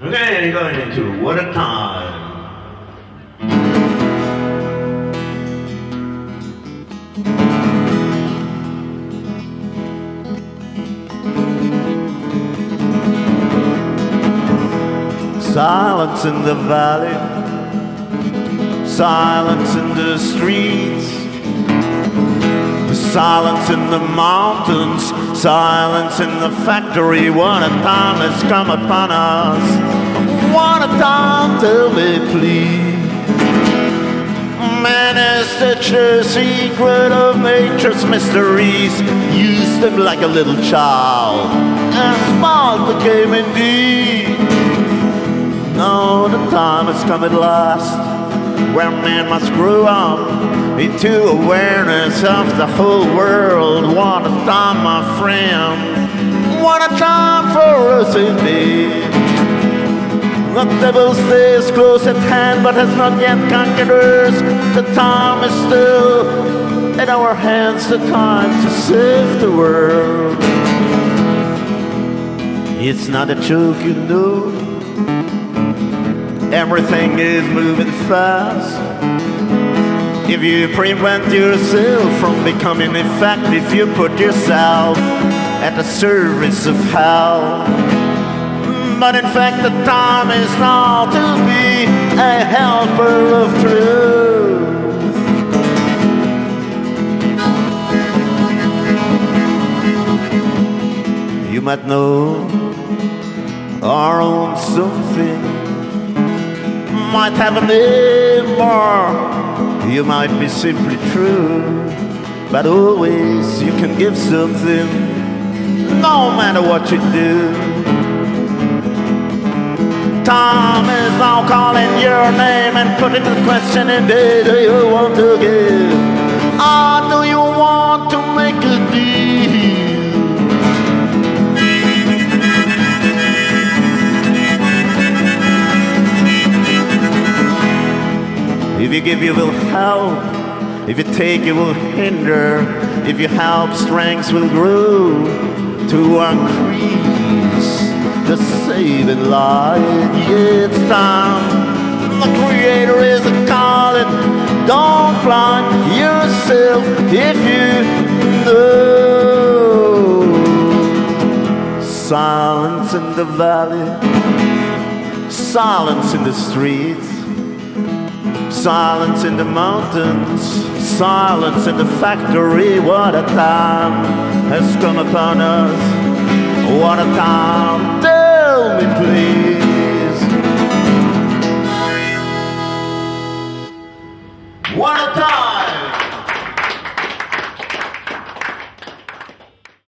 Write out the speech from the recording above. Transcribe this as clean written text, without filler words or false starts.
Okay, going into What a Time. Silence in the valley, silence in the streets, silence in the mountains, silence in the factory. What a time has come upon us. What a time, tell me please. Man is the true secret of nature's mysteries. Used them like a little child, and small became indeed. Now the time has come at last, where man must grow up into awareness of the whole world. What a time, my friend. What a time for us indeed. The devil stays close at hand, but has not yet conquered us. The time is still in our hands, the time to save the world. It's not a joke, you know. Everything is moving fast. If you prevent yourself from becoming effective, you put yourself at the service of hell. But in fact, the time is now to be a helper of truth. You might know our own something, might have a name, or you might be simply true. But always you can give something, no matter what you do. Time is now calling your name and putting the question in there. Do you want to give, or do you want to make a deal? If you give, you will help. If you take, you will hinder. If you help, strength will grow to increase the saving light. Yeah, it's time. The Creator is calling. Don't blind yourself if you know. Silence in the valley, silence in the streets, silence in the mountains, silence in the factory. What a time has come upon us. What a time, tell me please. What a time.